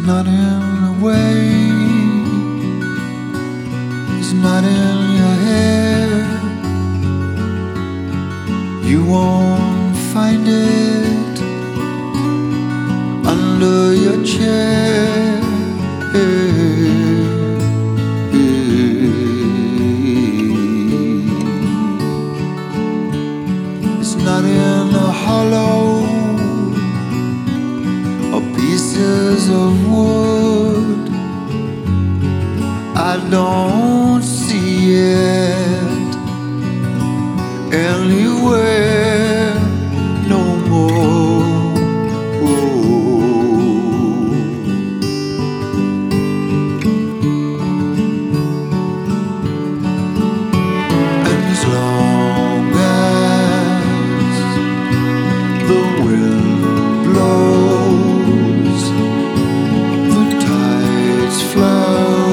not in the way, it's not in your head. You won't find it under your chair. It's not in the hollow or pieces of wood. I don't see it anywhere no more. And as long as the wind blows, the tides flow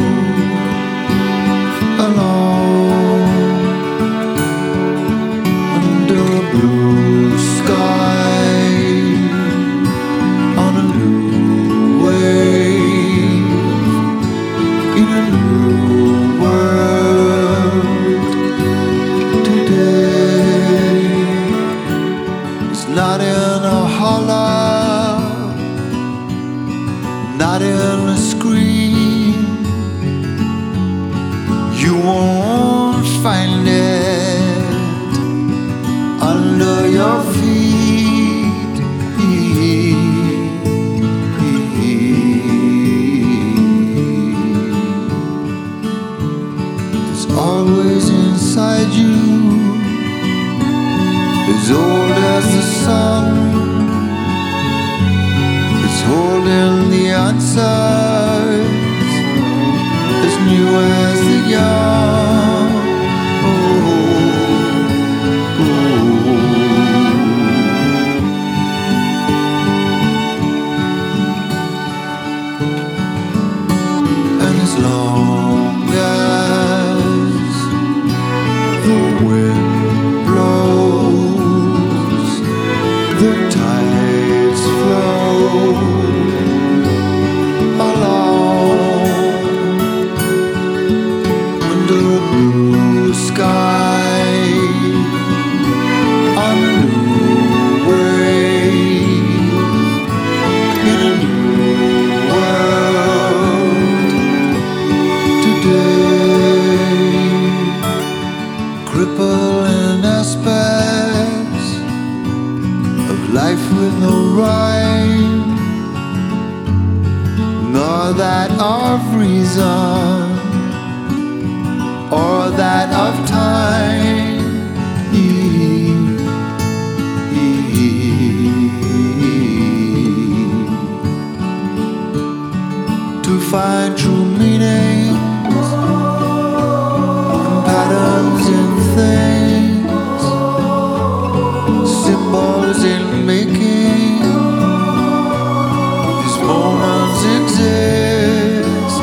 along under a blue sky, on a new wave, in a new world today. It's not in a hollow, not in a scream. You won't find it under your feet. It's always inside you, as old as the sun. It's holding the answers, as new as the young. And as long as the wind blows, the tides flow along under a blue sky, on a new wave, in a new world today. Crippling aspects of life with no rhyme, nor that of reason or that of time. To find true meanings and patterns in things, symbols in making these moments exist.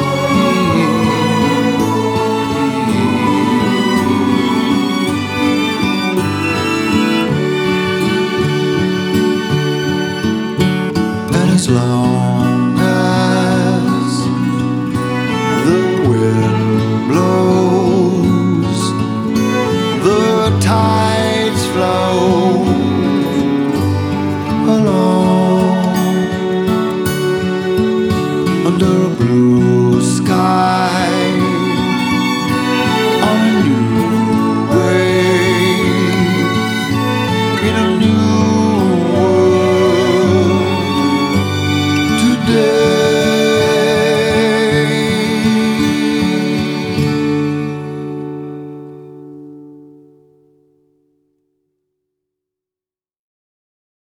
And as long as the wind blows, the tides flow along under a blue sky,